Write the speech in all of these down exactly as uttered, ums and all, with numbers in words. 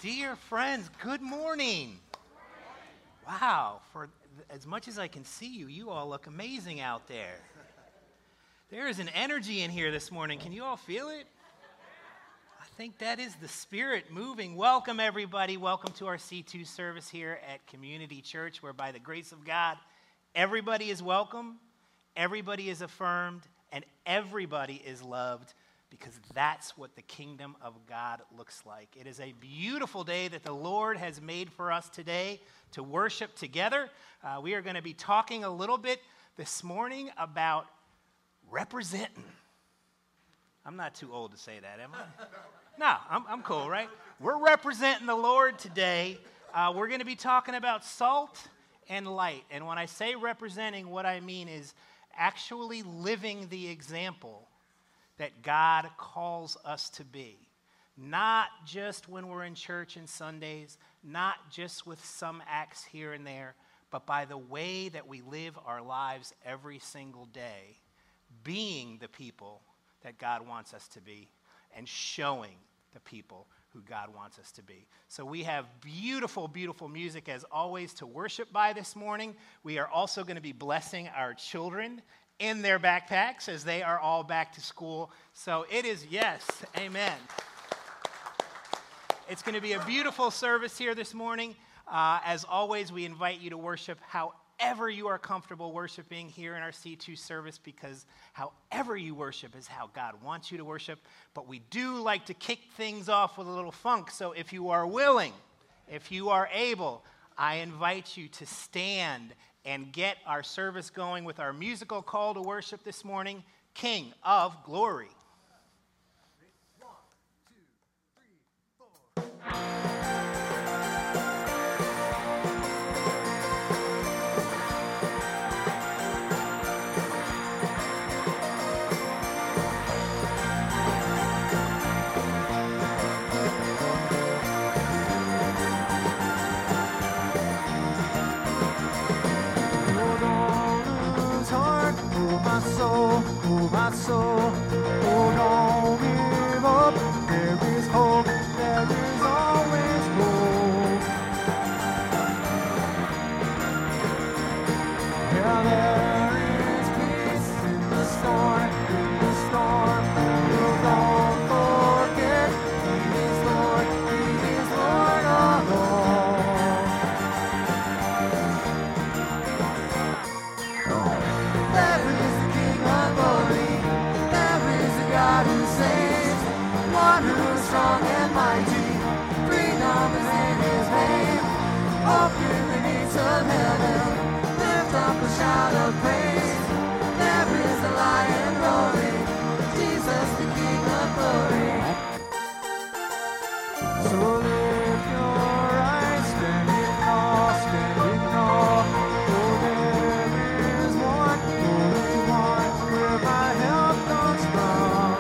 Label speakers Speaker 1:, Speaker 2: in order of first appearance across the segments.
Speaker 1: Dear friends, good morning. Wow, for as much as I can see you, you all look amazing out there. There is an energy in here this morning. Can you all feel it? I think that is the Spirit moving. Welcome, everybody. Welcome to our C two service here at Community Church, where by the grace of God, everybody is welcome, everybody is affirmed, and everybody is loved, because that's what the kingdom of God looks like. It is a beautiful day that the Lord has made for us today to worship together. Uh, we are going to be talking a little bit this morning about representing. I'm not too old to say that, am I? No, I'm, I'm cool, right? We're representing the Lord today. Uh, we're going to be talking about salt and light. And when I say representing, what I mean is actually living the example that God calls us to be. Not just when we're in church and Sundays, not just with some acts here and there, but by the way that we live our lives every single day, being the people that God wants us to be and showing the people who God wants us to be. So we have beautiful, beautiful music as always to worship by this morning. We are also going to be blessing our children in their backpacks as they are all back to school. So it is, yes, amen. It's going to be a beautiful service here this morning. Uh, as always, we invite you to worship however you are comfortable worshiping here in our C two service, because however you worship is how God wants you to worship. But we do like to kick things off with a little funk. So if you are willing, if you are able, I invite you to stand and get our service going with our musical call to worship this morning, King of Glory.
Speaker 2: One, two, three, four. My soul, oh my soul, oh don't give up, there is hope, there is always hope. Yeah, there is peace in the storm, in the storm, oh don't forget, He is Lord, He is Lord of all. There is God who saves, one who is strong and mighty, freedom is in His name. Open the gates of heaven, lift up a shout of praise. There is the Lion roaring, Jesus the King of glory. So lift your eyes, standing tall, standing tall. Oh, there is one, only one, where my help comes from.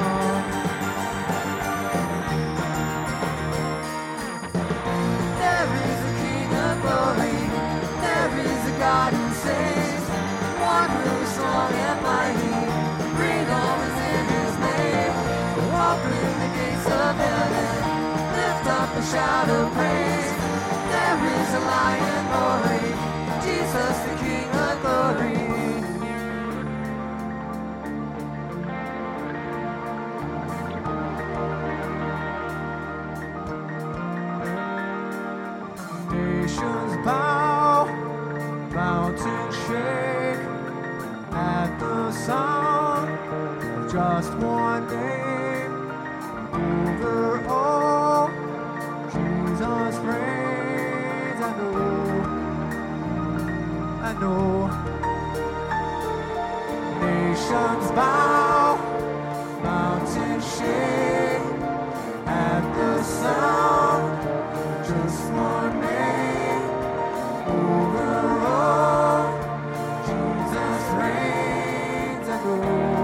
Speaker 2: God who saves, one who is strong and mighty, freedom is in His name. Open the gates of heaven, lift up a shout of praise. There is a Lion roaring, Jesus the King of glory. Nations bow, mountains shake at the sound of just one name. Over all, Jesus reigns. I know, I know. Nations bow, mountains shake at the sound of just one name. Over all, Jesus reigns, I know.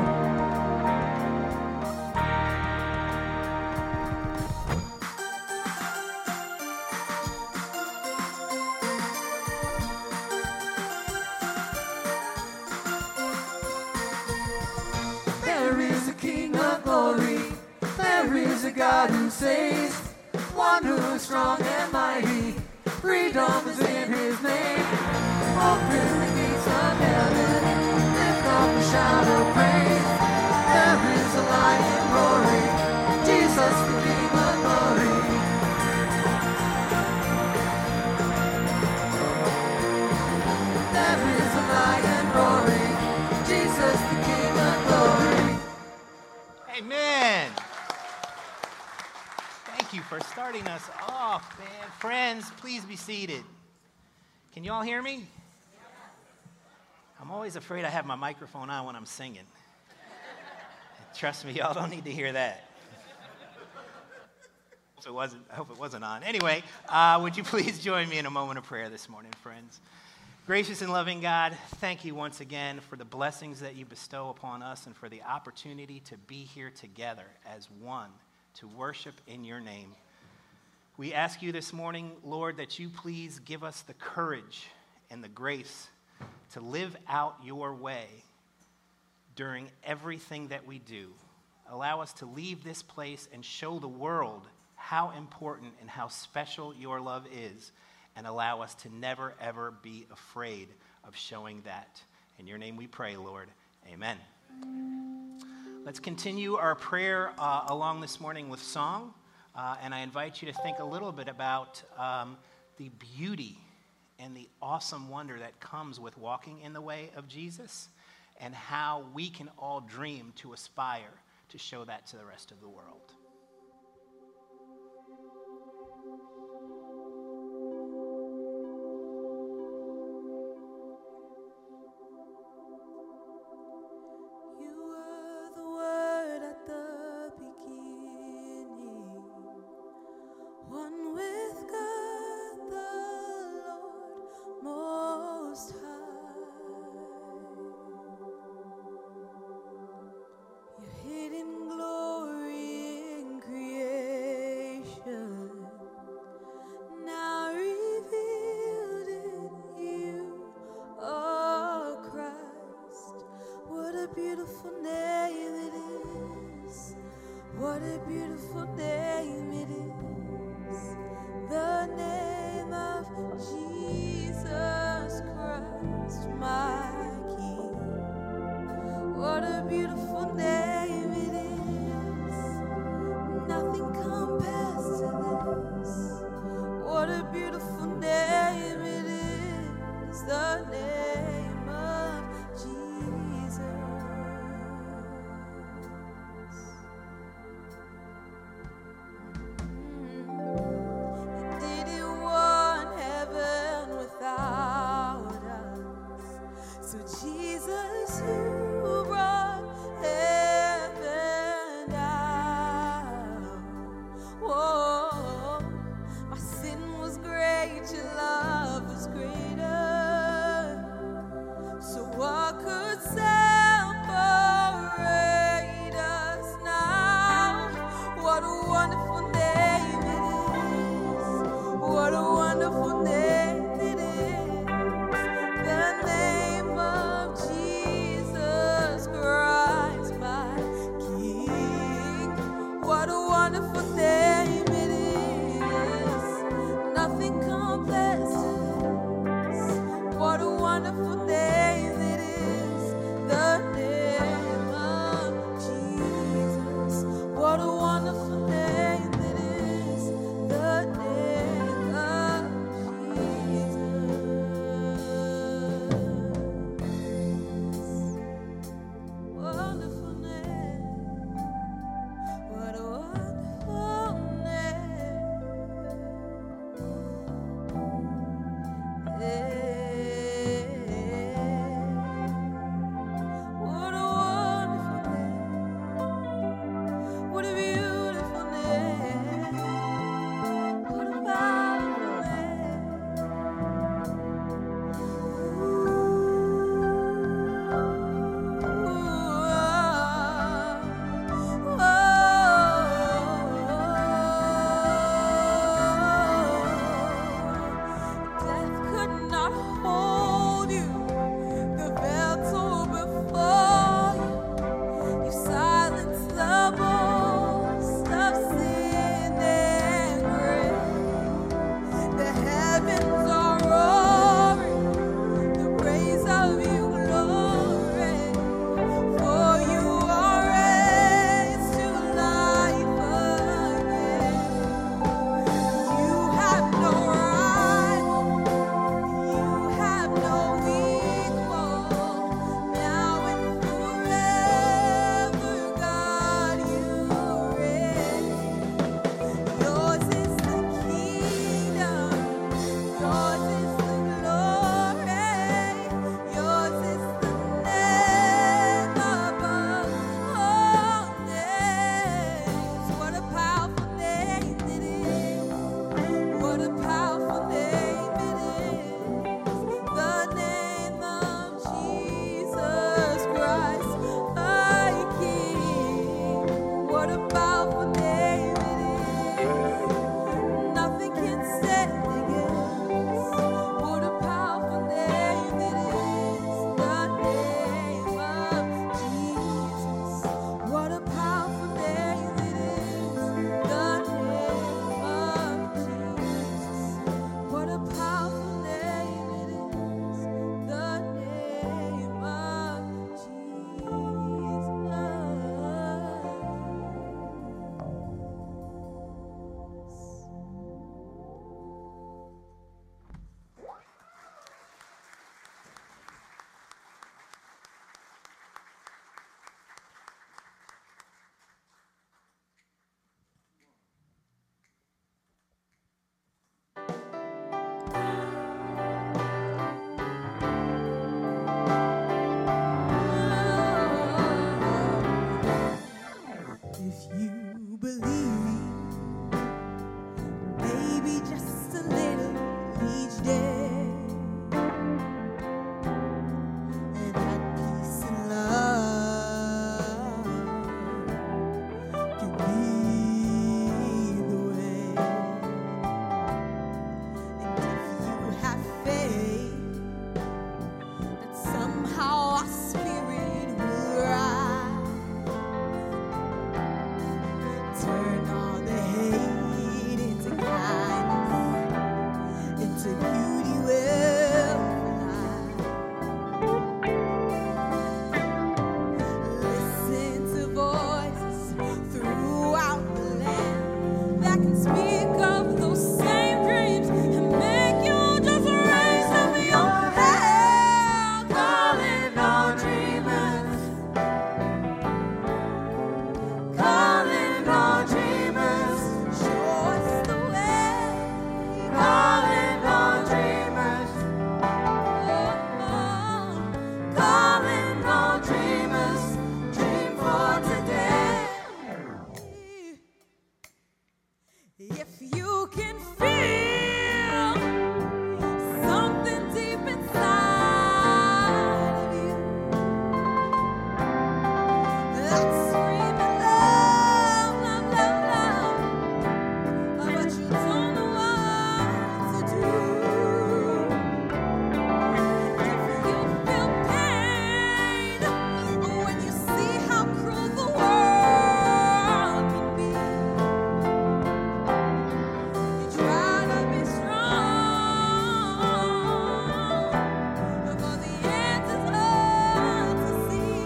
Speaker 2: There is a King of glory, there is a God who saves, one who is strong and mighty. Freedom is in his name. Open the gates of heaven, lift up a shout of praise. There is a lion roaring, Jesus the King of glory. There is a lion roaring, Jesus the King of glory.
Speaker 1: Amen. Thank you for starting us off, man. Friends, please be seated. Can you all hear me? I'm always afraid I have my microphone on when I'm singing. Trust me, y'all don't need to hear that. It wasn't, I hope it wasn't on. Anyway, uh, would you please join me in a moment of prayer this morning, friends? Gracious and loving God, thank you once again for the blessings that you bestow upon us and for the opportunity to be here together as one to worship in your name. We ask you this morning, Lord, that you please give us the courage and the grace to live out your way during everything that we do. Allow us to leave this place and show the world how important and how special your love is, and allow us to never, ever be afraid of showing that. In your name we pray, Lord. Amen. Let's continue our prayer uh, along this morning with song, uh, and I invite you to think a little bit about um, the beauty and the awesome wonder that comes with walking in the way of Jesus, and how we can all dream to aspire to show that to the rest of the world.
Speaker 2: you can feel something deep inside of you that's screaming love, love, love, love, but you don't know what to do. If you feel pain when you see how cruel the world can be, you try to be strong, but the end is hard to see.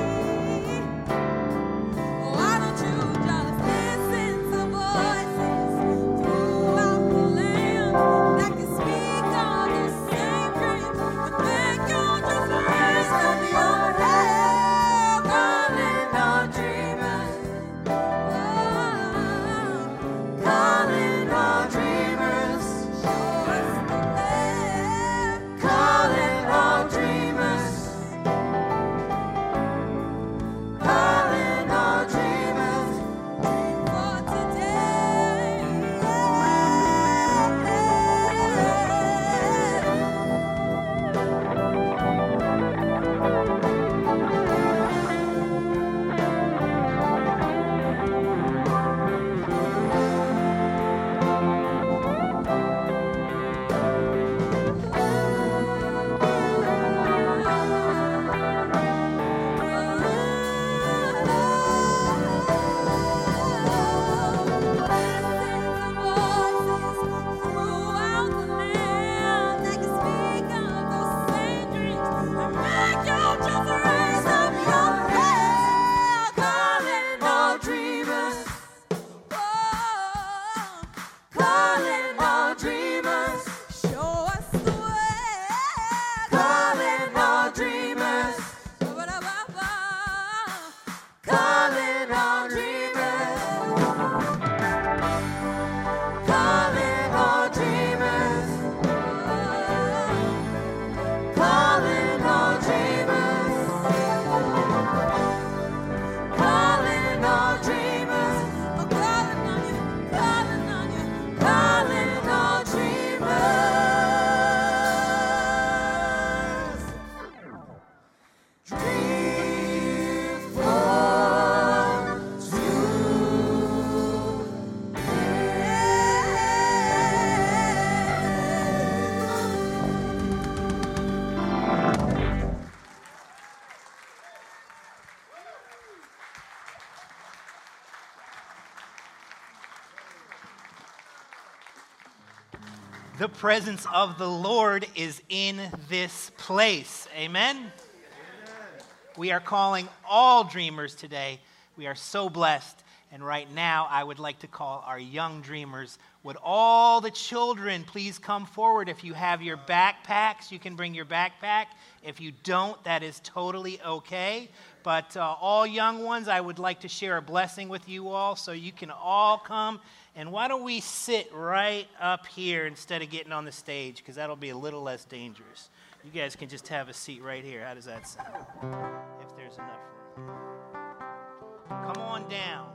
Speaker 2: Why don't you just listen to voices throughout the land that can speak of the same dreams and make you just raise up your head, calling all dreamers, calling all dreamers, show us the way, calling all dreamers, calling all dreamers, dream for today. Calling all dreamers, show us the way. Calling all dreamers, calling all dreamers, calling all dreamers, calling all dreamers, calling all dreamers, oh, calling on you, calling on you, calling all dreamers. Dream
Speaker 1: The presence of the Lord is in this place. Amen? We are calling all dreamers today. We are so blessed. And right now, I would like to call our young dreamers. Would all the children please come forward? If you have your backpacks, you can bring your backpack. If you don't, that is totally okay. But uh, all young ones, I would like to share a blessing with you all, so you can all come. And why don't we sit right up here instead of getting on the stage, because that'll be a little less dangerous. You guys can just have a seat right here. How does that sound? If there's enough room. Come on down.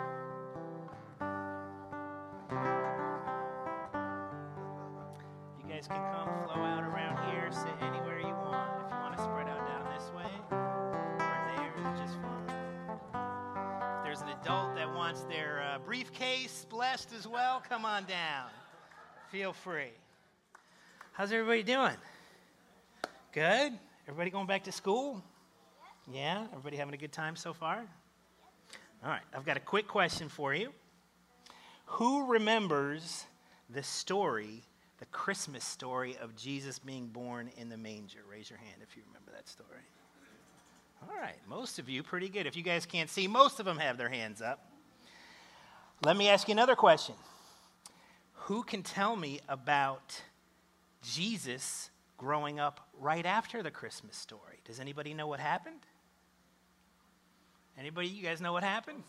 Speaker 1: You guys can come, flow out around here, sit anywhere you want. If you want to spread out down this way or there, it's just fine. If there's an adult that wants their uh, briefcase blessed as well, come on down. Feel free. How's everybody doing? Good? Everybody going back to school? Yeah? Everybody having a good time so far? All right, I've got a quick question for you. Who remembers the story, the Christmas story of Jesus being born in the manger? Raise your hand if you remember that story. All right, most of you, pretty good. If you guys can't see, most of them have their hands up. Let me ask you another question. Who can tell me about Jesus growing up right after the Christmas story? Does anybody know what happened? Anybody, you guys know what happened?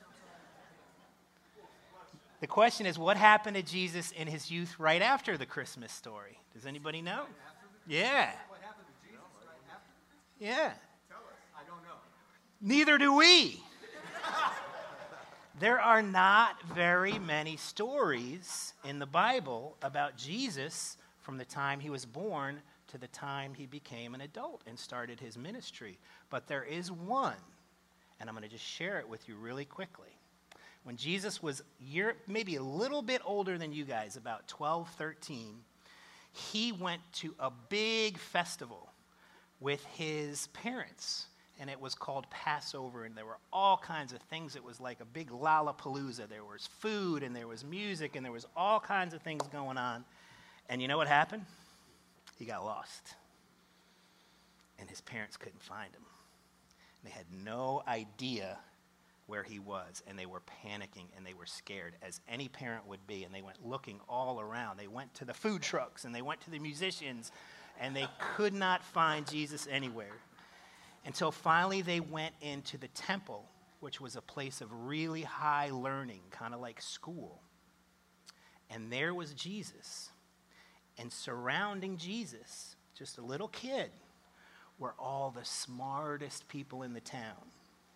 Speaker 1: The question is, what happened to Jesus in his youth right after the Christmas story? Does anybody know? Yeah.
Speaker 3: What happened to Jesus right after?
Speaker 1: Yeah.
Speaker 3: Tell us. I don't know.
Speaker 1: Neither do we. There are not very many stories in the Bible about Jesus from the time he was born to the time he became an adult and started his ministry. But there is one, and I'm going to just share it with you really quickly. When Jesus was year, maybe a little bit older than you guys, about twelve, thirteen, he went to a big festival with his parents, and it was called Passover, and there were all kinds of things. It was like a big Lollapalooza. There was food, and there was music, and there was all kinds of things going on. And you know what happened? He got lost, and his parents couldn't find him. They had no idea where he was, and they were panicking, and they were scared, as any parent would be, and they went looking all around. They went to the food trucks, and they went to the musicians, and they could not find Jesus anywhere, until finally they went into the temple, which was a place of really high learning, kind of like school. And there was Jesus, and surrounding Jesus, just a little kid, were all the smartest people in the town.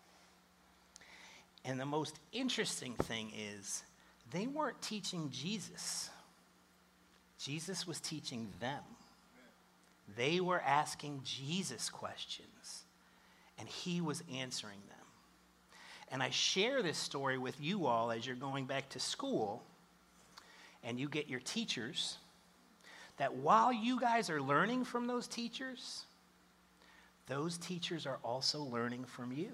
Speaker 1: And the most interesting thing is, they weren't teaching Jesus. Jesus was teaching them. They were asking Jesus questions, and he was answering them. And I share this story with you all as you're going back to school, and you get your teachers, that while you guys are learning from those teachers, those teachers are also learning from you.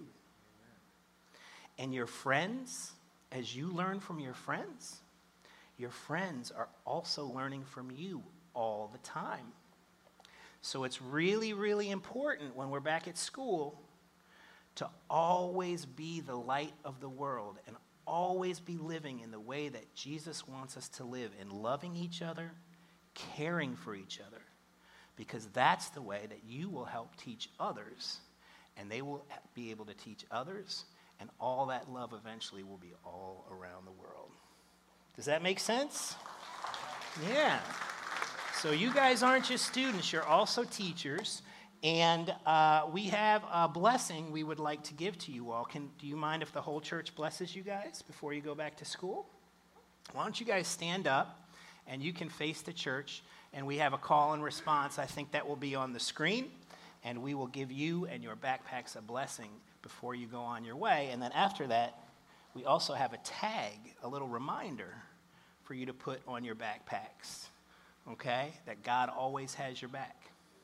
Speaker 1: And your friends, as you learn from your friends, your friends are also learning from you all the time. So it's really, really important when we're back at school to always be the light of the world and always be living in the way that Jesus wants us to live, in loving each other, caring for each other, because that's the way that you will help teach others, and they will be able to teach others, and all that love eventually will be all around the world. Does that make sense? Yeah. So you guys aren't just students, you're also teachers, and uh, we have a blessing we would like to give to you all. Can, do you mind if the whole church blesses you guys before you go back to school? Why don't you guys stand up, and you can face the church, and we have a call and response. I think that will be on the screen, and we will give you and your backpacks a blessing before you go on your way. And then after that, we also have a tag, a little reminder for you to put on your backpacks, okay? That God always has your back.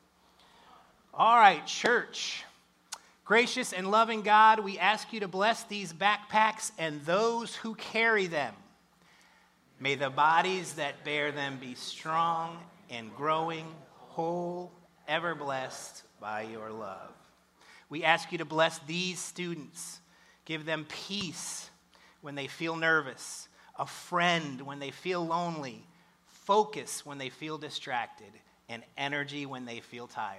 Speaker 1: All right, church. Gracious and loving God, we ask you to bless these backpacks and those who carry them. May the bodies that bear them be strong and growing, whole, ever blessed by your love. We ask you to bless these students. Give them peace when they feel nervous, a friend when they feel lonely, focus when they feel distracted, and energy when they feel tired.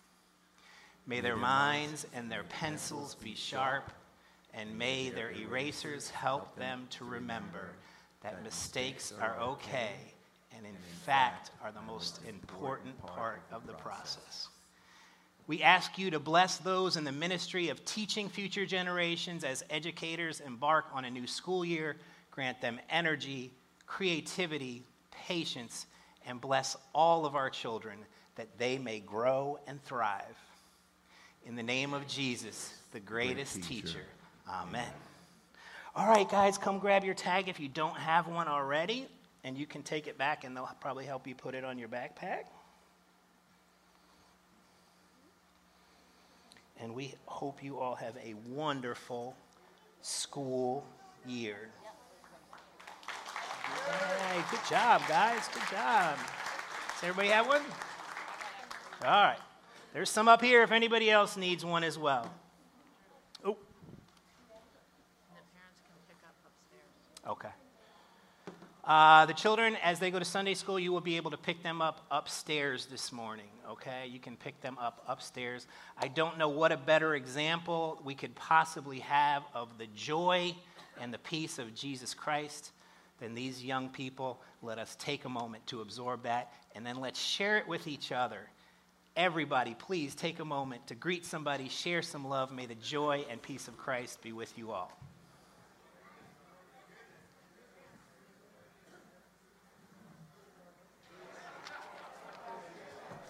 Speaker 1: May their minds and their pencils be sharp, and may their erasers help them to remember that mistakes are okay and in fact are the most important part of the process. We ask you to bless those in the ministry of teaching future generations as educators embark on a new school year. Grant them energy, creativity, patience, and bless all of our children that they may grow and thrive. In the name of Jesus, the greatest Great teacher. teacher. Amen. All right, guys, come grab your tag if you don't have one already, and you can take it back, and they'll probably help you put it on your backpack. And we hope you all have a wonderful school year. Hey, good job, guys. Good job. Does everybody have one? All right. There's some up here if anybody else needs one as well. Oh.
Speaker 4: The parents can pick up upstairs.
Speaker 1: Okay. Uh, the children, as they go to Sunday school, you will be able to pick them up upstairs this morning, okay? You can pick them up upstairs. I don't know what a better example we could possibly have of the joy and the peace of Jesus Christ than these young people. Let us take a moment to absorb that, and then let's share it with each other. Everybody, please take a moment to greet somebody, share some love. May the joy and peace of Christ be with you all.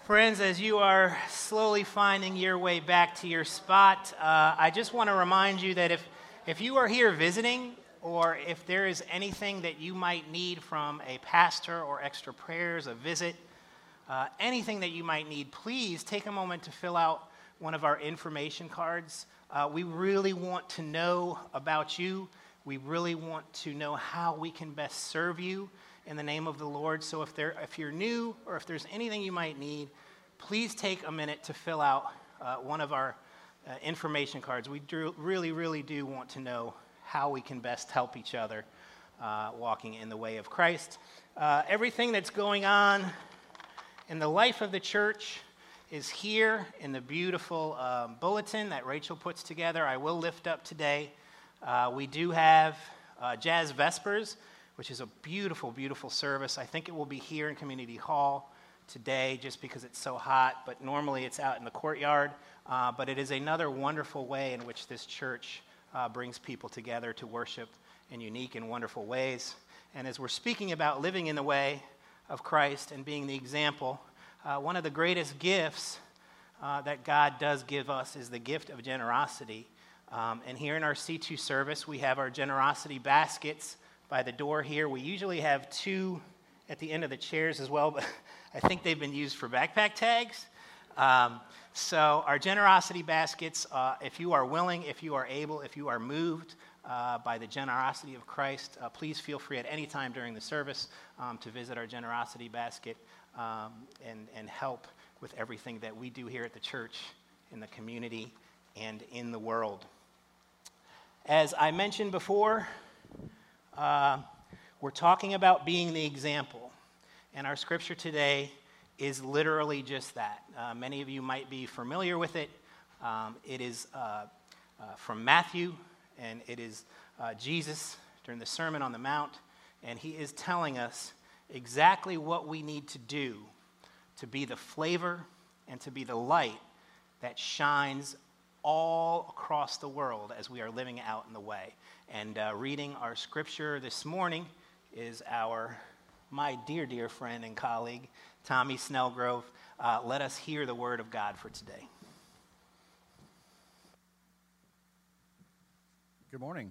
Speaker 1: Friends, as you are slowly finding your way back to your spot, uh, I just want to remind you that if, if you are here visiting, or if there is anything that you might need from a pastor or extra prayers, a visit, uh, anything that you might need, please take a moment to fill out one of our information cards. Uh, we really want to know about you. We really want to know how we can best serve you in the name of the Lord. So if there, if you're new or if there's anything you might need, please take a minute to fill out uh, one of our uh, information cards. We do, really, really do want to know how we can best help each other uh, walking in the way of Christ. Uh, everything that's going on in the life of the church is here in the beautiful um, bulletin that Rachel puts together. I will lift up today. Uh, we do have uh, Jazz Vespers, which is a beautiful, beautiful service. I think it will be here in Community Hall today just because it's so hot, but normally it's out in the courtyard. Uh, but it is another wonderful way in which this church uh, brings people together to worship in unique and wonderful ways. And as we're speaking about living in the way of Christ and being the example, uh, one of the greatest gifts uh, that God does give us is the gift of generosity. Um, and here in our C two service, we have our generosity baskets by the door here. We usually have two at the end of the chairs as well, but I think they've been used for backpack tags. Um, so our generosity baskets, uh, if you are willing, if you are able, if you are moved uh, by the generosity of Christ, uh, please feel free at any time during the service um, to visit our generosity basket um, and, and help with everything that we do here at the church, in the community, and in the world. As I mentioned before, Uh, we're talking about being the example, and our scripture today is literally just that. Uh, many of you might be familiar with it. Um, it is uh, uh, from Matthew, and it is uh, Jesus during the Sermon on the Mount, and he is telling us exactly what we need to do to be the flavor and to be the light that shines all across the world as we are living out in the way. And uh, reading our scripture this morning is our, my dear, dear friend and colleague, Tommy Snellgrove. Uh, let us hear the word of God for today.
Speaker 5: Good morning.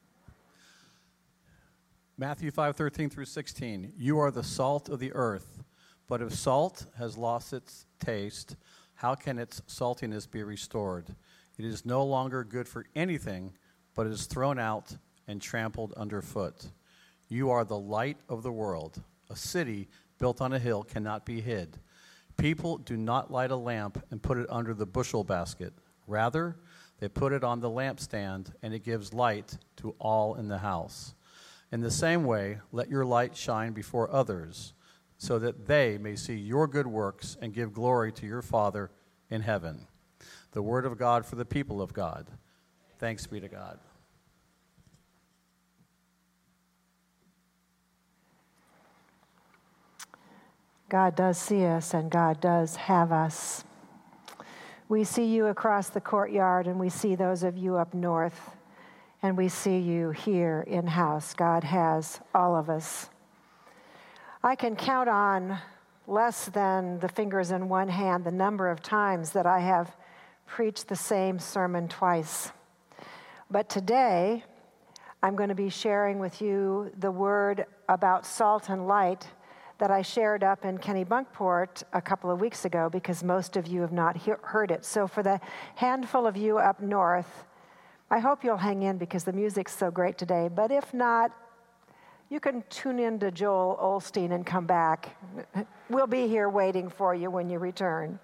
Speaker 5: Matthew five thirteen through sixteen. You are the salt of the earth, but if salt has lost its taste, how can its saltiness be restored? It is no longer good for anything, but is thrown out and trampled underfoot. You are the light of the world. A city built on a hill cannot be hid. People do not light a lamp and put it under the bushel basket. Rather, they put it on the lampstand, and it gives light to all in the house. In the same way, let your light shine before others, so that they may see your good works and give glory to your Father in heaven. The word of God for the people of God. Thanks be to God.
Speaker 6: God does see us, and God does have us. We see you across the courtyard, and we see those of you up north, and we see you here in-house. God has all of us. I can count on less than the fingers in one hand the number of times that I have preached the same sermon twice. But today, I'm going to be sharing with you the word about salt and light that I shared up in Kennebunkport a couple of weeks ago, because most of you have not he- heard it. So for the handful of you up north, I hope you'll hang in because the music's so great today. But if not, you can tune in to Joel Olstein and come back. We'll be here waiting for you when you return.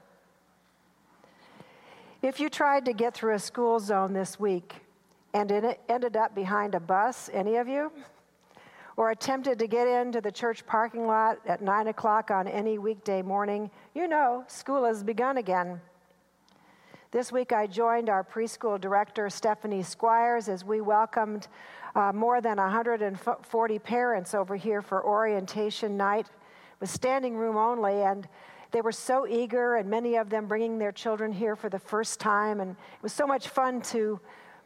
Speaker 6: If you tried to get through a school zone this week and it ended up behind a bus, any of you? Or attempted to get into the church parking lot at nine o'clock on any weekday morning, you know school has begun again. This week I joined our preschool director, Stephanie Squires, as we welcomed uh, more than one hundred forty parents over here for orientation night. It was standing room only, and they were so eager, and many of them bringing their children here for the first time, and it was so much fun to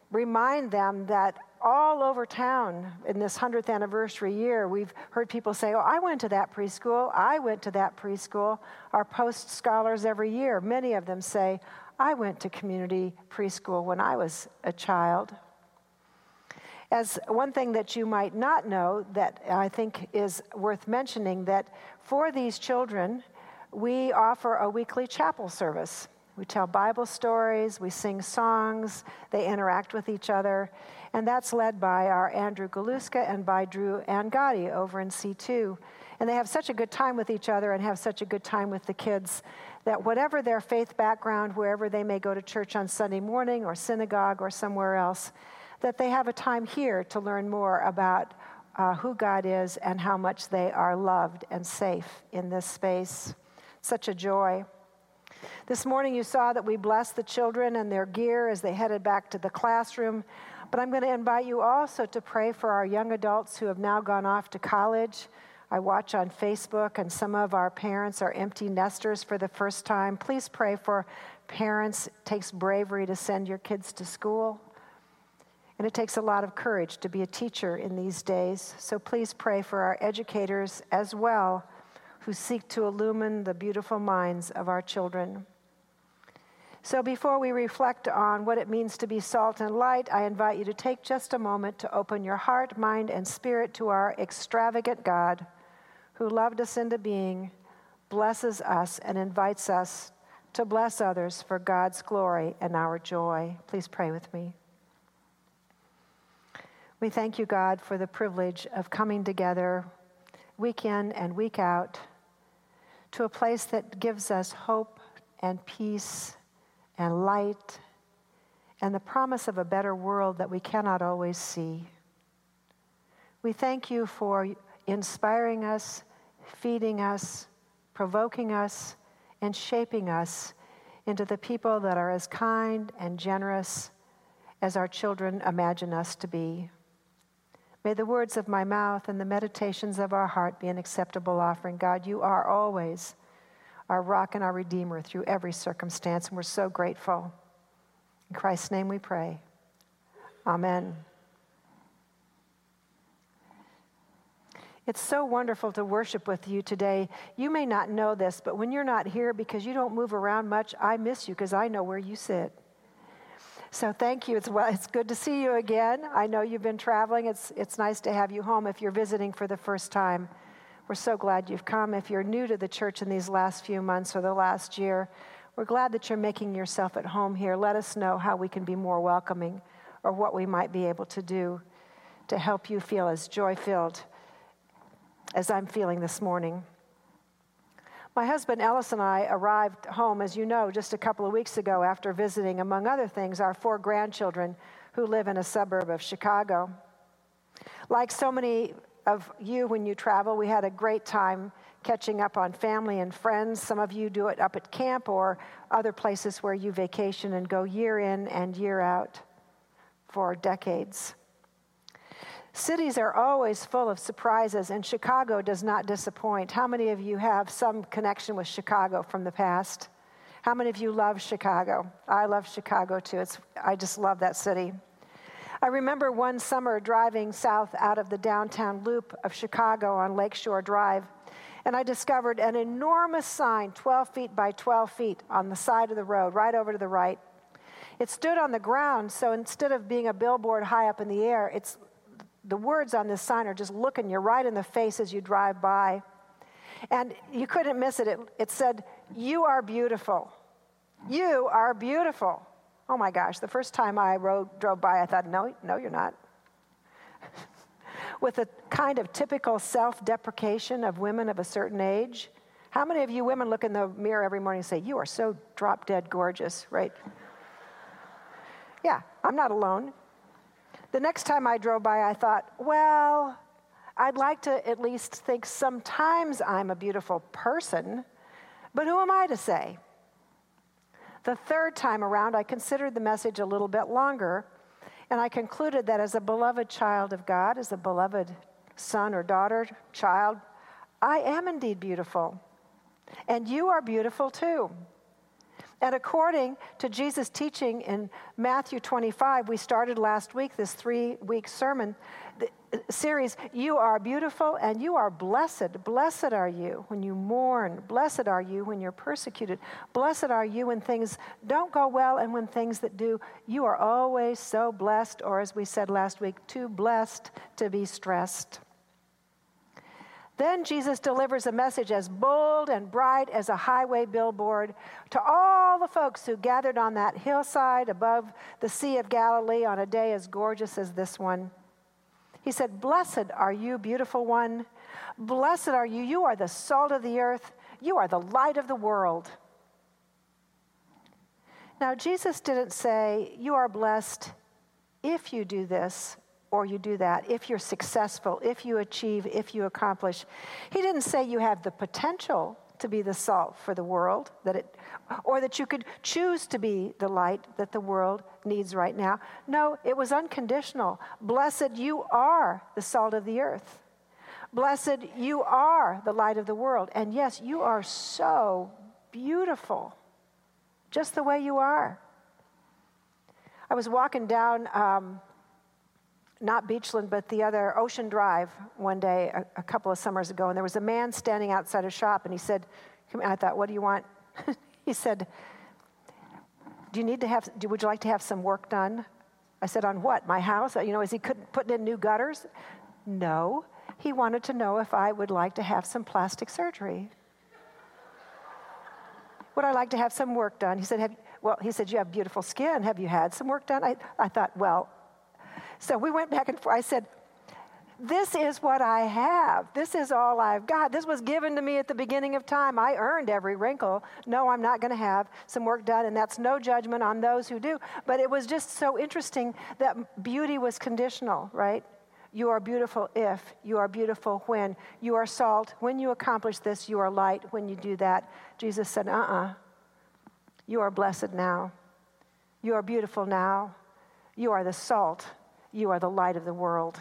Speaker 6: remind them that all over town in this hundredth anniversary year, we've heard people say, oh, I went to that preschool, I went to that preschool. Our post scholars every year, many of them say, I went to community preschool when I was a child. As one thing that you might not know that I think is worth mentioning, that for these children, we offer a weekly chapel service. We tell Bible stories, we sing songs, they interact with each other, and that's led by our Andrew Galuska and by Drew Angotti over in C two. And they have such a good time with each other and have such a good time with the kids that whatever their faith background, wherever they may go to church on Sunday morning or synagogue or somewhere else, that they have a time here to learn more about uh, who God is and how much they are loved and safe in this space. Such a joy. This morning you saw that we blessed the children and their gear as they headed back to the classroom, but I'm going to invite you also to pray for our young adults who have now gone off to college. I watch on Facebook, and some of our parents are empty nesters for the first time. Please pray for parents. It takes bravery to send your kids to school, and it takes a lot of courage to be a teacher in these days. So please pray for our educators as well, who seek to illumine the beautiful minds of our children. So before we reflect on what it means to be salt and light, I invite you to take just a moment to open your heart, mind, and spirit to our extravagant God, who loved us into being, blesses us, and invites us to bless others for God's glory and our joy. Please pray with me. We thank you, God, for the privilege of coming together week in and week out to a place that gives us hope and peace and light and the promise of a better world that we cannot always see. We thank you for inspiring us, feeding us, provoking us, and shaping us into the people that are as kind and generous as our children imagine us to be. May the words of my mouth and the meditations of our heart be an acceptable offering. God, you are always our rock and our redeemer through every circumstance, and we're so grateful. In Christ's name we pray. Amen. It's so wonderful to worship with you today. You may not know this, but when you're not here because you don't move around much, I miss you because I know where you sit. So thank you. It's, well, it's good to see you again. I know you've been traveling. It's, it's nice to have you home if you're visiting for the first time. We're so glad you've come. If you're new to the church in these last few months or the last year, we're glad that you're making yourself at home here. Let us know how we can be more welcoming or what we might be able to do to help you feel as joy-filled as I'm feeling this morning. My husband Ellis and I arrived home, as you know, just a couple of weeks ago after visiting, among other things, our four grandchildren who live in a suburb of Chicago. Like so many of you when you travel, we had a great time catching up on family and friends. Some of you do it up at camp or other places where you vacation and go year in and year out for decades. Cities are always full of surprises, and Chicago does not disappoint. How many of you have some connection with Chicago from the past? How many of you love Chicago? I love Chicago too. It's, I just love that city. I remember one summer driving south out of the downtown loop of Chicago on Lakeshore Drive, and I discovered an enormous sign, twelve feet by twelve feet, on the side of the road, right over to the right. It stood on the ground, so instead of being a billboard high up in the air, it's the words on this sign are just looking you right in the face as you drive by. And you couldn't miss it. It, it said, "You are beautiful. You are beautiful." Oh my gosh, the first time I rode, drove by, I thought, no, no, you're not. With a kind of typical self-deprecation of women of a certain age. How many of you women look in the mirror every morning and say, "You are so drop-dead gorgeous," right? Yeah, I'm not alone. The next time I drove by, I thought, well, I'd like to at least think sometimes I'm a beautiful person, but who am I to say? The third time around, I considered the message a little bit longer, and I concluded that as a beloved child of God, as a beloved son or daughter, child, I am indeed beautiful, and you are beautiful too. And according to Jesus' teaching in Matthew twenty-five, we started last week this three-week sermon series, you are beautiful and you are blessed. Blessed are you when you mourn. Blessed are you when you're persecuted. Blessed are you when things don't go well and when things that do. You are always so blessed, or as we said last week, too blessed to be stressed. Then Jesus delivers a message as bold and bright as a highway billboard to all the folks who gathered on that hillside above the Sea of Galilee on a day as gorgeous as this one. He said, "Blessed are you, beautiful one. Blessed are you. You are the salt of the earth. You are the light of the world." Now, Jesus didn't say, you are blessed if you do this or you do that, if you're successful, if you achieve, if you accomplish. He didn't say you have the potential to be the salt for the world, that it, or that you could choose to be the light that the world needs right now. No, it was unconditional. Blessed you are the salt of the earth. Blessed you are the light of the world. And yes, you are so beautiful, just the way you are. I was walking down, um, not Beachland, but the other Ocean Drive one day a, a couple of summers ago, and there was a man standing outside a shop, and he said, come- I thought, what do you want? He said, do you need to have, do, would you like to have some work done? I said, on what, my house? You know, is he couldn't putting in new gutters? No, he wanted to know if I would like to have some plastic surgery. Would I like to have some work done? He said, have, well, he said, you have beautiful skin. Have you had some work done? I, I thought, well, so we went back and forth. I said, this is what I have. This is all I've got. This was given to me at the beginning of time. I earned every wrinkle. No, I'm not going to have some work done, and that's no judgment on those who do. But it was just so interesting that beauty was conditional, right? You are beautiful if, you are beautiful when, you are salt. When you accomplish this, you are light. When you do that, Jesus said, uh-uh. You are blessed now. You are beautiful now. You are the salt. You are the light of the world.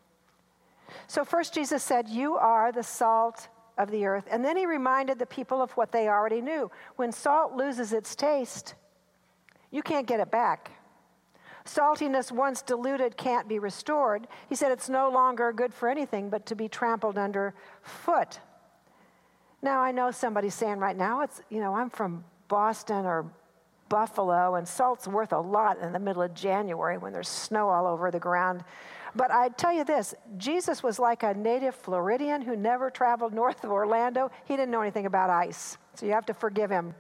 Speaker 6: So first Jesus said, you are the salt of the earth. And then he reminded the people of what they already knew. When salt loses its taste, you can't get it back. Saltiness once diluted can't be restored. He said it's no longer good for anything but to be trampled underfoot. Now I know somebody's saying right now, it's, you know, I'm from Boston or Buffalo, and salt's worth a lot in the middle of January when there's snow all over the ground. But I tell you this, Jesus was like a native Floridian who never traveled north of Orlando. He didn't know anything about ice, so you have to forgive him.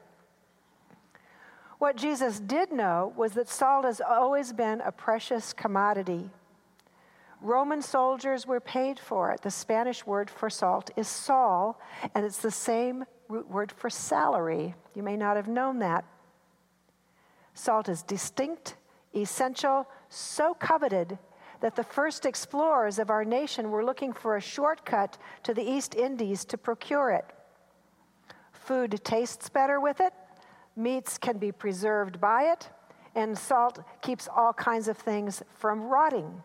Speaker 6: What Jesus did know was that salt has always been a precious commodity. Roman soldiers were paid for it. The Spanish word for salt is sol, and it's the same root word for salary. You may not have known that. Salt is distinct, essential, so coveted that the first explorers of our nation were looking for a shortcut to the East Indies to procure it. Food tastes better with it, meats can be preserved by it, and salt keeps all kinds of things from rotting.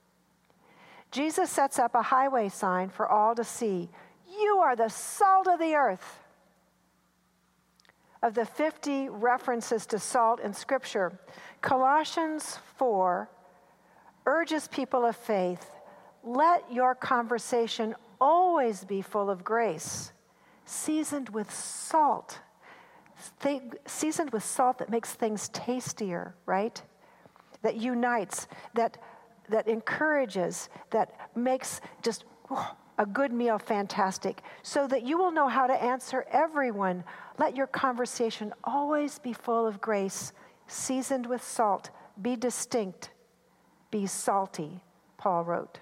Speaker 6: Jesus sets up a highway sign for all to see. You are the salt of the earth. Of the fifty references to salt in Scripture, Colossians four urges people of faith, let your conversation always be full of grace, seasoned with salt. Th- seasoned with salt that makes things tastier, right? That unites, that, that encourages, that makes just oh, a good meal fantastic, so that you will know how to answer everyone. Let your conversation always be full of grace, seasoned with salt. Be distinct. Be salty, Paul wrote.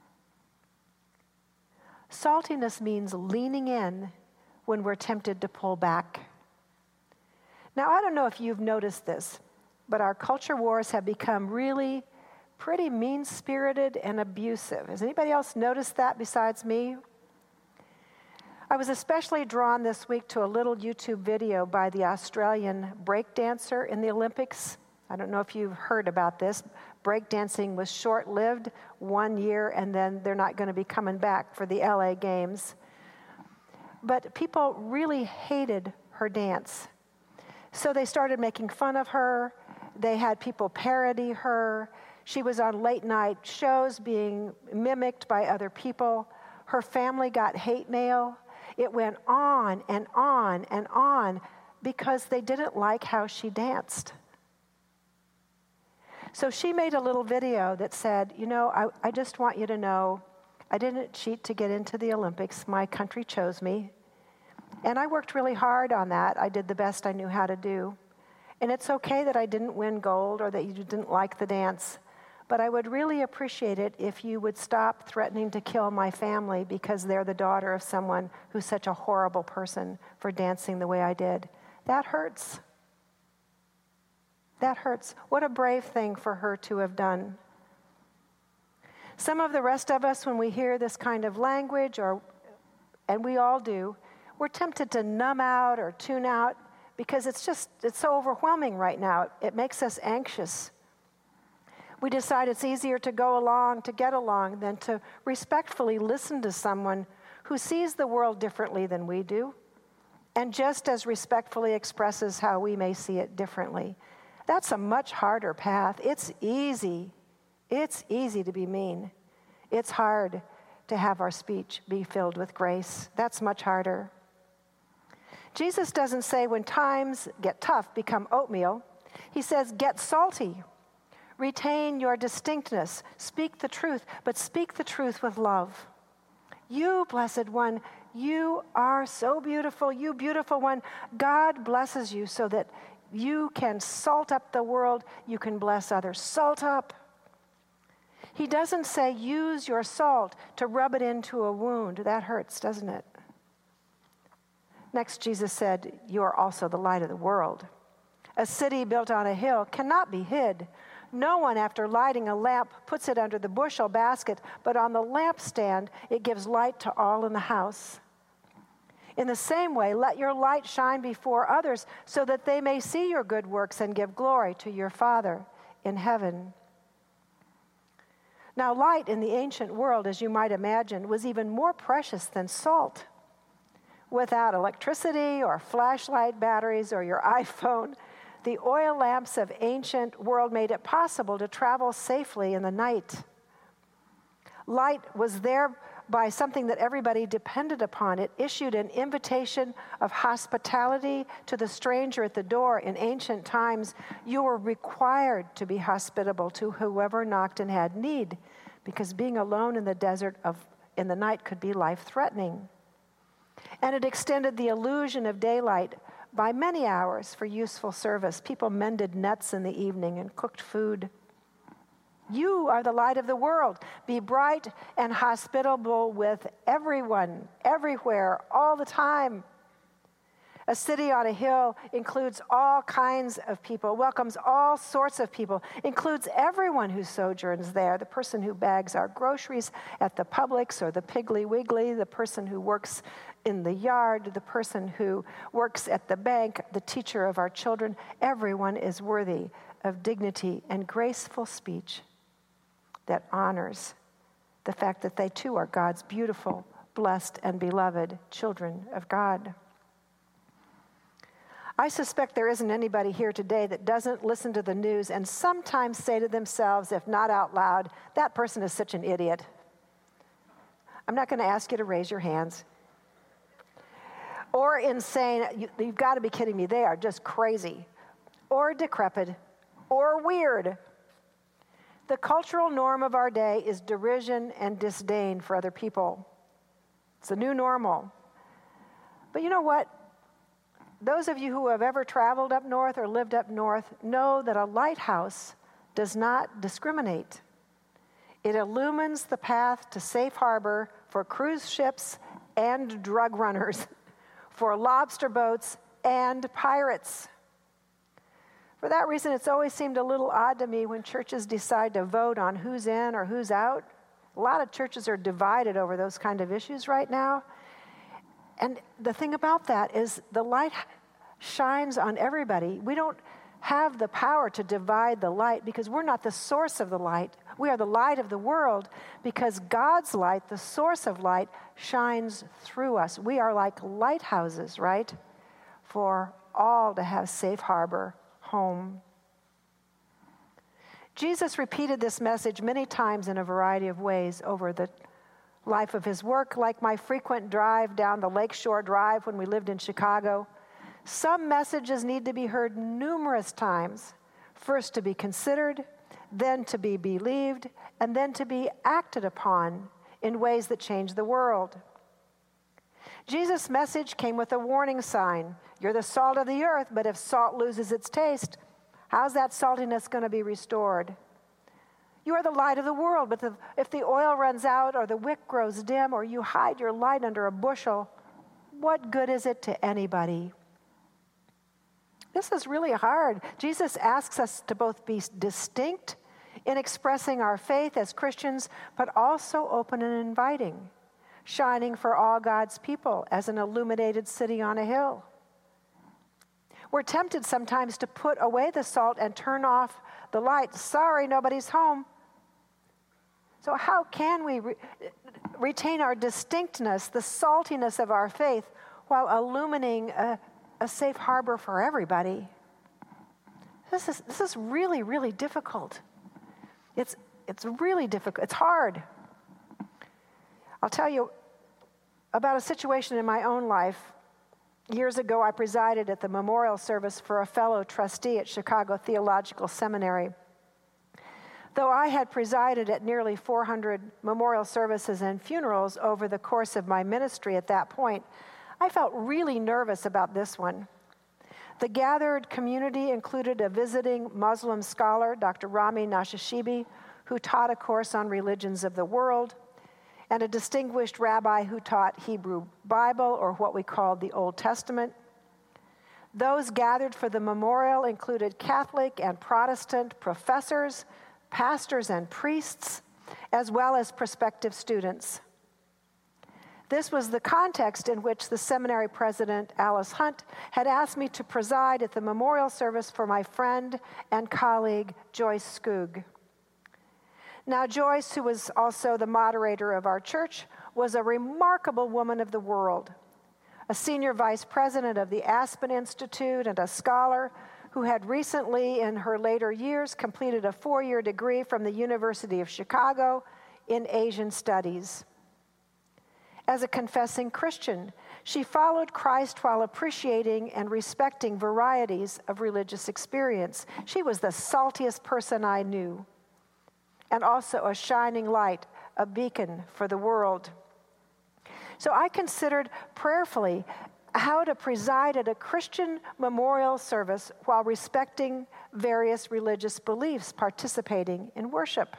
Speaker 6: Saltiness means leaning in when we're tempted to pull back. Now, I don't know if you've noticed this, but our culture wars have become really pretty mean-spirited and abusive. Has anybody else noticed that besides me? I was especially drawn this week to a little YouTube video by the Australian breakdancer in the Olympics. I don't know if you've heard about this. Breakdancing was short-lived, one year, and then they're not going to be coming back for the L A Games. But people really hated her dance. So they started making fun of her. They had people parody her. She was on late night shows being mimicked by other people. Her family got hate mail. It went on and on and on because they didn't like how she danced. So she made a little video that said, you know, I, I just want you to know I didn't cheat to get into the Olympics. My country chose me. And I worked really hard on that. I did the best I knew how to do. And it's okay that I didn't win gold or that you didn't like the dance. But I would really appreciate it if you would stop threatening to kill my family because they're the daughter of someone who's such a horrible person for dancing the way I did. That hurts. That hurts. What a brave thing for her to have done. Some of the rest of us, when we hear this kind of language, or, and we all do, we're tempted to numb out or tune out because it's just, it's so overwhelming right now. It makes us anxious. We decide it's easier to go along, to get along, than to respectfully listen to someone who sees the world differently than we do and just as respectfully expresses how we may see it differently. That's a much harder path. It's easy. It's easy to be mean. It's hard to have our speech be filled with grace. That's much harder. Jesus doesn't say when times get tough, become oatmeal. He says, get salty. Retain your distinctness. Speak the truth, but speak the truth with love. You, blessed one, you are so beautiful. You, beautiful one, God blesses you so that you can salt up the world. You can bless others. Salt up. He doesn't say use your salt to rub it into a wound. That hurts, doesn't it? Next, Jesus said, you are also the light of the world. A city built on a hill cannot be hid. No one, after lighting a lamp, puts it under the bushel basket, but on the lampstand it gives light to all in the house. In the same way, let your light shine before others so that they may see your good works and give glory to your Father in heaven. Now, light in the ancient world, as you might imagine, was even more precious than salt. Without electricity or flashlight batteries or your iPhone, the oil lamps of ancient world made it possible to travel safely in the night. Light was there by something that everybody depended upon. It issued an invitation of hospitality to the stranger at the door. In ancient times, you were required to be hospitable to whoever knocked and had need, because being alone in the desert of in the night could be life-threatening. And it extended the illusion of daylight by many hours for useful service. People mended nets in the evening and cooked food. You are the light of the world. Be bright and hospitable with everyone, everywhere, all the time. A city on a hill includes all kinds of people, welcomes all sorts of people, includes everyone who sojourns there, the person who bags our groceries at the Publix or the Piggly Wiggly, the person who works in the yard, the person who works at the bank, the teacher of our children. Everyone is worthy of dignity and graceful speech that honors the fact that they too are God's beautiful, blessed, and beloved children of God. I suspect there isn't anybody here today that doesn't listen to the news and sometimes say to themselves, if not out loud, that person is such an idiot. I'm not going to ask you to raise your hands. Or insane, you, you've got to be kidding me, they are just crazy. Or decrepit. Or weird. The cultural norm of our day is derision and disdain for other people. It's a new normal. But you know what? Those of you who have ever traveled up north or lived up north know that a lighthouse does not discriminate. It illumines the path to safe harbor for cruise ships and drug runners, for lobster boats and pirates. For that reason, it's always seemed a little odd to me when churches decide to vote on who's in or who's out. A lot of churches are divided over those kind of issues right now. And the thing about that is the light shines on everybody. We don't have the power to divide the light because we're not the source of the light. We are the light of the world because God's light, the source of light, shines through us. We are like lighthouses, right? For all to have safe harbor, home. Jesus repeated this message many times in a variety of ways over the life of his work, like my frequent drive down the Lakeshore Drive when we lived in Chicago. Some messages need to be heard numerous times, first to be considered, then to be believed, and then to be acted upon in ways that change the world. Jesus' message came with a warning sign. You're the salt of the earth, but if salt loses its taste, how's that saltiness going to be restored? You are the light of the world, but the, if the oil runs out or the wick grows dim or you hide your light under a bushel, what good is it to anybody? This is really hard. Jesus asks us to both be distinct in expressing our faith as Christians, but also open and inviting, shining for all God's people as an illuminated city on a hill. We're tempted sometimes to put away the salt and turn off the light. Sorry, nobody's home. So how can we re- retain our distinctness, the saltiness of our faith, while illuminating a, a safe harbor for everybody? This is, this is really, really difficult. It's, it's really difficult. It's hard. I'll tell you about a situation in my own life. Years ago, I presided at the memorial service for a fellow trustee at Chicago Theological Seminary. Though I had presided at nearly four hundred memorial services and funerals over the course of my ministry at that point, I felt really nervous about this one. The gathered community included a visiting Muslim scholar, Doctor Rami Nashashibi, who taught a course on religions of the world, and a distinguished rabbi who taught Hebrew Bible, or what we called the Old Testament. Those gathered for the memorial included Catholic and Protestant professors, pastors and priests, as well as prospective students. This was the context in which the seminary president, Alice Hunt, had asked me to preside at the memorial service for my friend and colleague, Joyce Skoog. Now, Joyce, who was also the moderator of our church, was a remarkable woman of the world, a senior vice president of the Aspen Institute and a scholar who had recently, in her later years, completed a four-year degree from the University of Chicago in Asian Studies. As a confessing Christian, she followed Christ while appreciating and respecting varieties of religious experience. She was the saltiest person I knew, and also a shining light, a beacon for the world. So I considered prayerfully how to preside at a Christian memorial service while respecting various religious beliefs, participating in worship.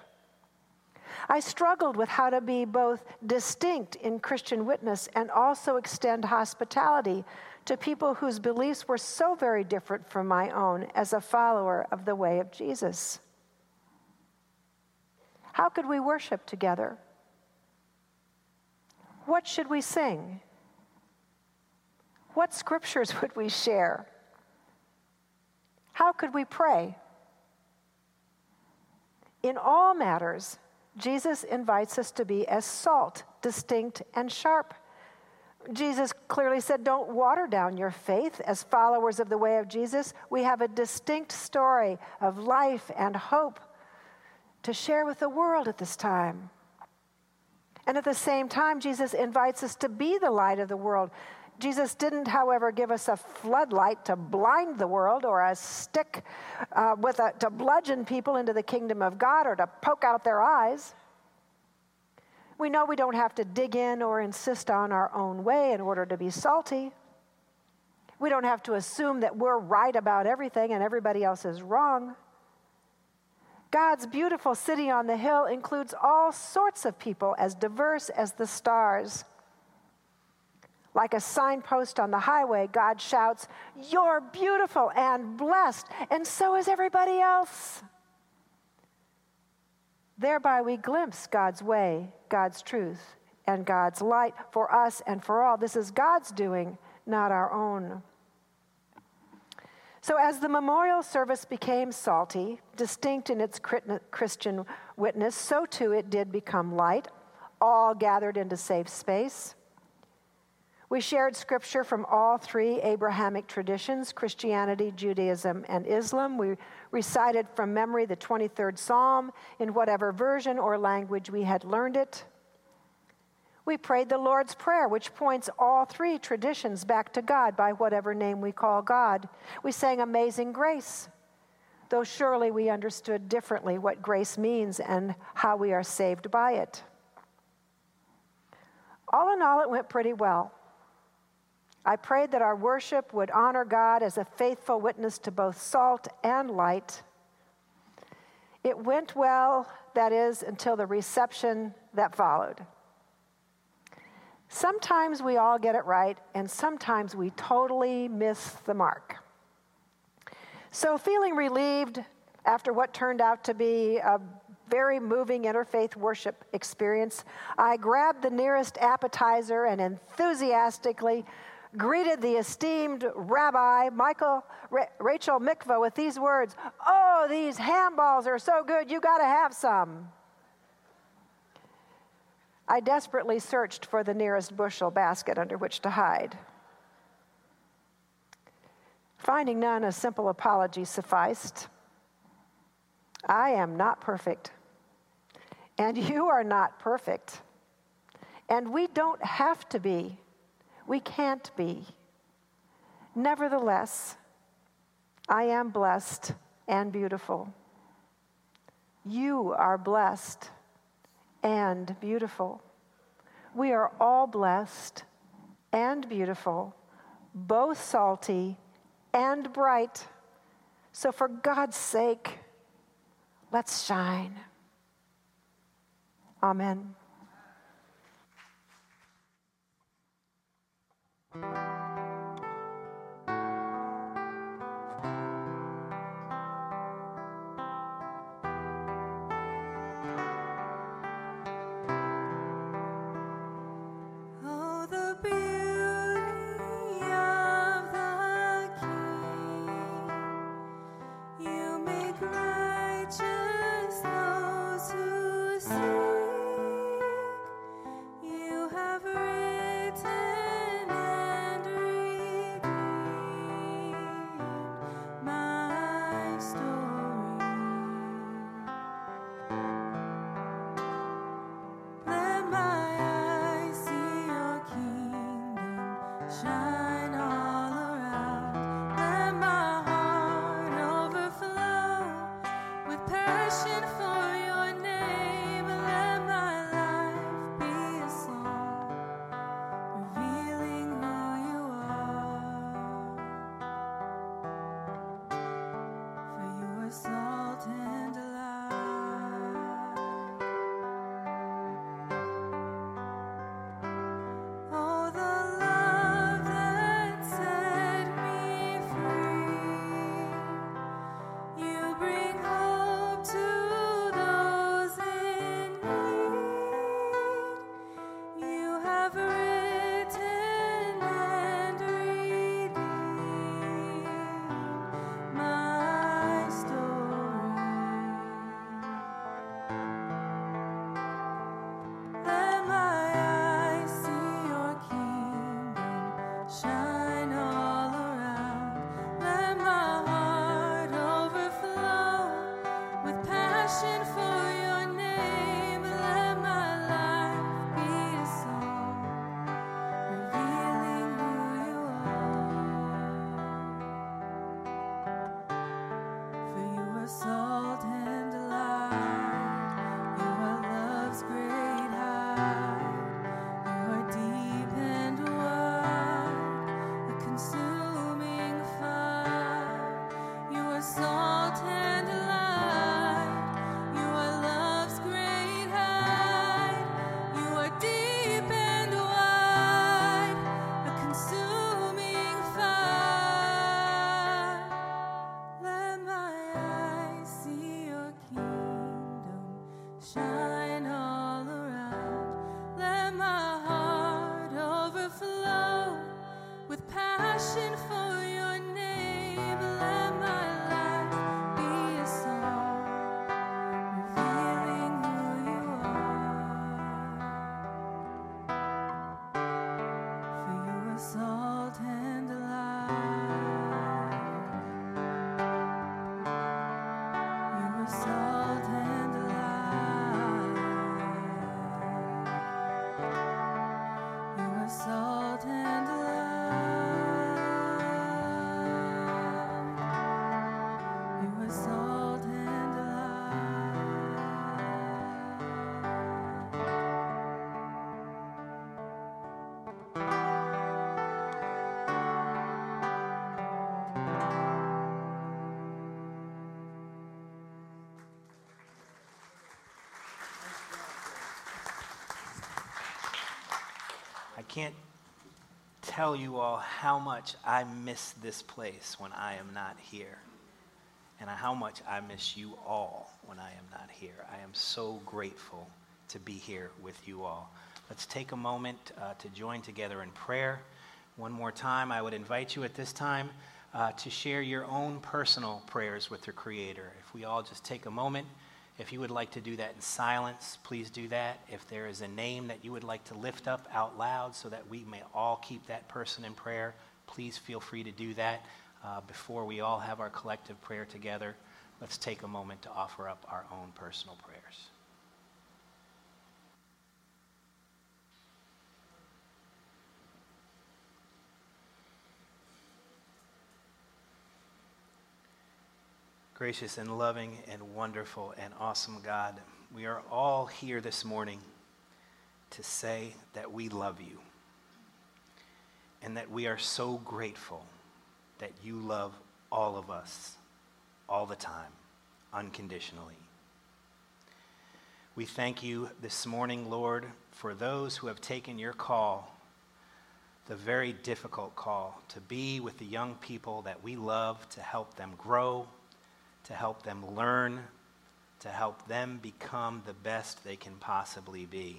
Speaker 6: I struggled with how to be both distinct in Christian witness and also extend hospitality to people whose beliefs were so very different from my own as a follower of the way of Jesus. How could we worship together? What should we sing? What scriptures would we share? How could we pray? In all matters, Jesus invites us to be as salt, distinct and sharp. Jesus clearly said, don't water down your faith. As followers of the way of Jesus, we have a distinct story of life and hope to share with the world at this time. And at the same time, Jesus invites us to be the light of the world. Jesus didn't, however, give us a floodlight to blind the world or a stick uh, with a, to bludgeon people into the kingdom of God or to poke out their eyes. We know we don't have to dig in or insist on our own way in order to be salty. We don't have to assume that we're right about everything and everybody else is wrong. God's beautiful city on the hill includes all sorts of people as diverse as the stars. Like a signpost on the highway, God shouts, "You're beautiful and blessed, and so is everybody else." Thereby we glimpse God's way, God's truth, and God's light for us and for all. This is God's doing, not our own. So as the memorial service became salty, distinct in its Christian witness, so too it did become light, all gathered into safe space. We shared scripture from all three Abrahamic traditions, Christianity, Judaism, and Islam. We recited from memory the twenty-third Psalm in whatever version or language we had learned it. We prayed the Lord's Prayer, which points all three traditions back to God by whatever name we call God. We sang Amazing Grace, though surely we understood differently what grace means and how we are saved by it. All in all, it went pretty well. I prayed that our worship would honor God as a faithful witness to both salt and light. It went well, that is, until the reception that followed. Sometimes we all get it right, and sometimes we totally miss the mark. So, feeling relieved after what turned out to be a very moving interfaith worship experience, I grabbed the nearest appetizer and enthusiastically greeted the esteemed Rabbi Michael Ra- Rachel Mikva with these words, "Oh, these ham balls are so good, you got to have some." I desperately searched for the nearest bushel basket under which to hide. Finding none, a simple apology sufficed. I am not perfect, and you are not perfect, and we don't have to be. We can't be. Nevertheless, I am blessed and beautiful. You are blessed and beautiful. We are all blessed and beautiful, both salty and bright. So for God's sake, let's shine. Amen.
Speaker 2: Oh, the beauty of the King. You make righteous those who seek. You have written and redeemed my story. Let my eyes see your kingdom shine all around. Let my heart overflow with passion for your name. Let my life be a song revealing who you are. For you are salt and light. Oh, the love that set me free. You bring hope to those in need. You have written and redeemed my story. Let my eyes see your kingdom shine all around. Let my heart overflow with passion for your name. Let my life be a song revealing who you are. For you are salt and light. You are love's great height. You are deep and wide, a consuming fire. You are salt and light. You are love's great height. You are deep and wide, a consuming fire. Let my eyes see your kingdom shine all around. Let my heart overflow with passion for your name. Let my life be a song revealing who you are. For you
Speaker 1: can't tell you all how much I miss this place when I am not here, and how much I miss you all when I am not here. I am so grateful to be here with you all. Let's take a moment uh, to join together in prayer. One more time, I would invite you at this time uh, to share your own personal prayers with your Creator. If we all just take a moment, if you would like to do that in silence, please do that. If there is a name that you would like to lift up out loud so that we may all keep that person in prayer, please feel free to do that. Uh, before we all have our collective prayer together, let's take a moment to offer up our own personal prayers. Gracious and loving and wonderful and awesome God, we are all here this morning to say that we love you and that we are so grateful that you love all of us all the time, unconditionally. We thank you this morning, Lord, for those who have taken your call, the very difficult call, to be with the young people that we love, to help them grow, to help them learn, to help them become the best they can possibly be.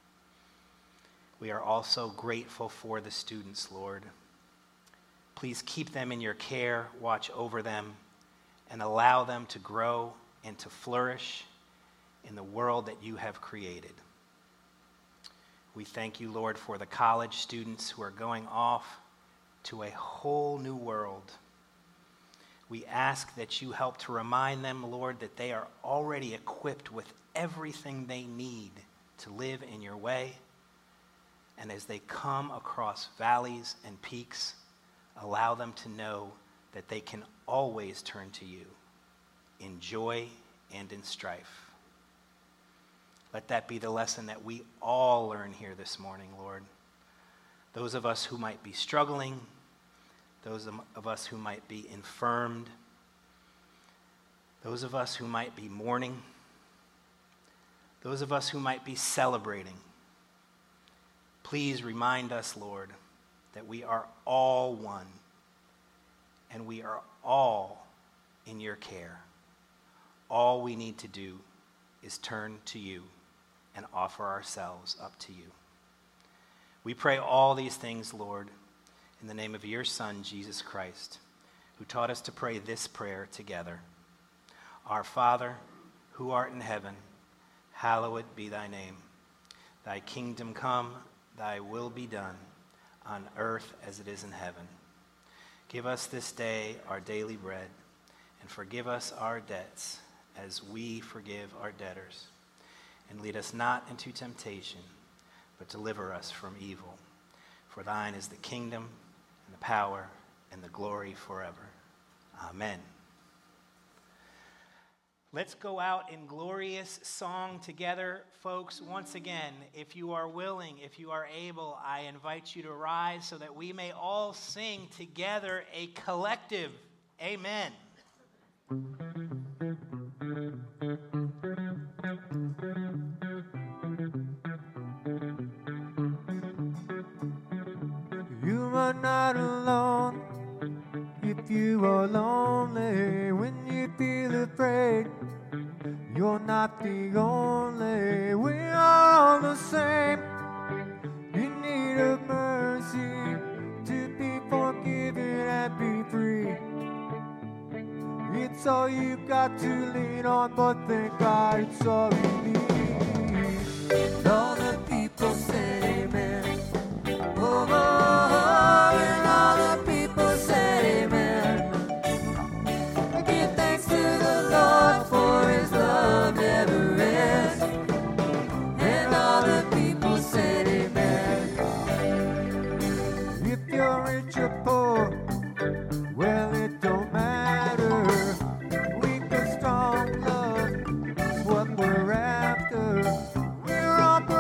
Speaker 1: We are also grateful for the students, Lord. Please keep them in your care, watch over them, and allow them to grow and to flourish in the world that you have created. We thank you, Lord, for the college students who are going off to a whole new world. We ask that you help to remind them, Lord, that they are already equipped with everything they need to live in your way. And as they come across valleys and peaks, allow them to know that they can always turn to you in joy and in strife. Let that be the lesson that we all learn here this morning, Lord. Those of us who might be struggling, those of us who might be infirmed, those of us who might be mourning, those of us who might be celebrating. Please remind us, Lord, that we are all one, and we are all in your care. All we need to do is turn to you and offer ourselves up to you. We pray all these things, Lord, in the name of your Son, Jesus Christ, who taught us to pray this prayer together. Our Father, who art in heaven, hallowed be thy name. Thy kingdom come, thy will be done, on earth as it is in heaven. Give us this day our daily bread, and forgive us our debts as we forgive our debtors. And lead us not into temptation, but deliver us from evil. For thine is the kingdom, and the power, and the glory forever. Amen. Let's go out in glorious song together, folks. Once again, if you are willing, if you are able, I invite you to rise so that we may all sing together a collective amen.
Speaker 2: You are not alone if you are lonely. When you feel afraid, you're not the only. We are all the same, in need of mercy, to be forgiven and be free. It's all you got to lean on, but thank God it's all you need. And all the people said amen. Oh, oh, oh, and all the people said amen. Give thanks to the Lord, for his love never ends. And all the people said amen. If you're rich or poor, well, it don't matter. Weak or strong, love is what we're after. We're all brothers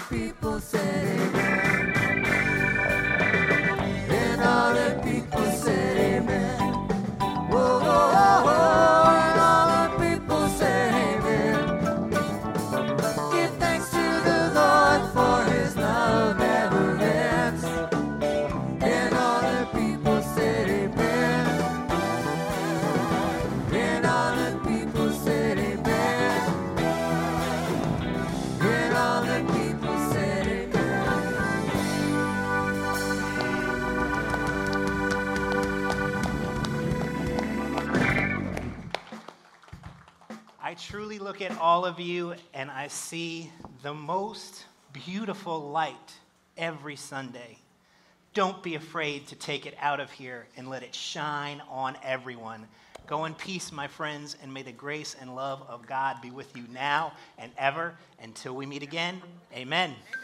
Speaker 2: the people said amen. And all the people said amen. Whoa, whoa, whoa, whoa. And all the people said amen. Give thanks to the Lord for his love never ends. And all the people said amen. And all the people said amen. And all the people said amen.
Speaker 1: I truly look at all of you and I see the most beautiful light every Sunday. Don't be afraid to take it out of here and let it shine on everyone. Go in peace, my friends, and may the grace and love of God be with you now and ever until we meet again. Amen.